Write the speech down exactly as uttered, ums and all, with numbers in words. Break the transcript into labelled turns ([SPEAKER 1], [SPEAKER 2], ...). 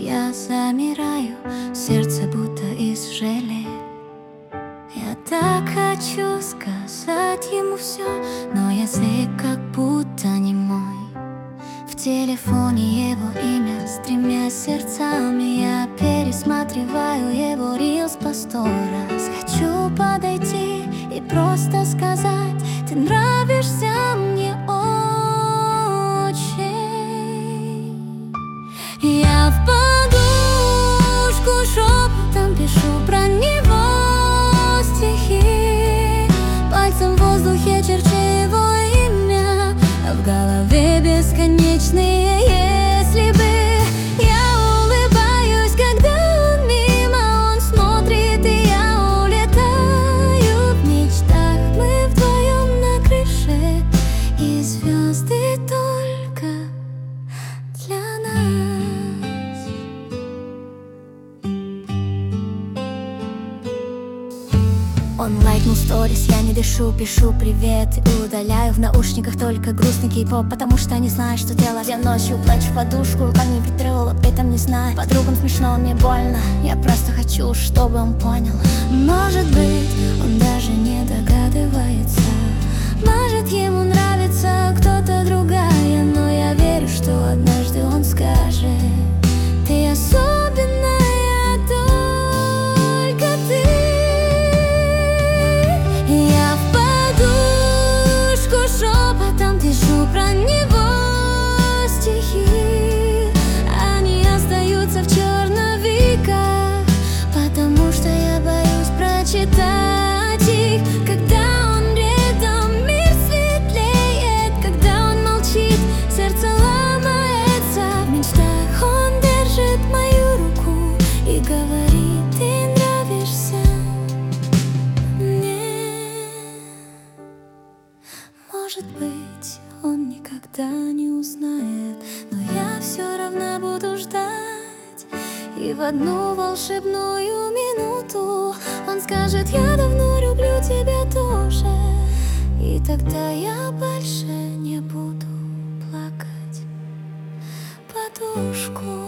[SPEAKER 1] я замираю, сердце будто из желе. Я так хочу сказать ему все, но язык как будто не мой. В телефоне его имя с тремя сердцами. Я пересматриваю его рилс по сто раз. Хочу подойти и просто сказать: ты нравишься мне очень. Я в подушку шепотом пишу про него стихи, пальцем в воздухе черчу его имя, а в голове бесконечные «если бы». Я улыбаюсь, когда он мимо, он смотрит, и я улетаю в мечтах. Мы вдвоем на крыше, и звезды только для нас. Он лайкнул сторис, я не дышу, пишу привет и удаляю. В наушниках только грустный кей-поп, потому что не знаю, что делать. Я ночью плачу в подушку, руками прикрыл, об этом не знаю. Подругам смешно, мне больно, я просто хочу, чтобы он понял. Может быть, он даже не догадывается, может, ему нравится кто-то другая, но я верю, что однажды он скажет: ты особенная, только ты. Я в подушку шепотом пишу про него стихи, они остаются в черновиках, потому что я боюсь прочитать их. Когда он рядом, мир светлеет, когда он молчит, сердце ломается. В мечтах он держит мою руку и говорит: ты нравишься мне. Может быть, он никогда не узнает, но я все равно буду ждать. И в одну волшебную минуту он скажет: я давно люблю тебя тоже. И тогда я больше не буду плакать подушку.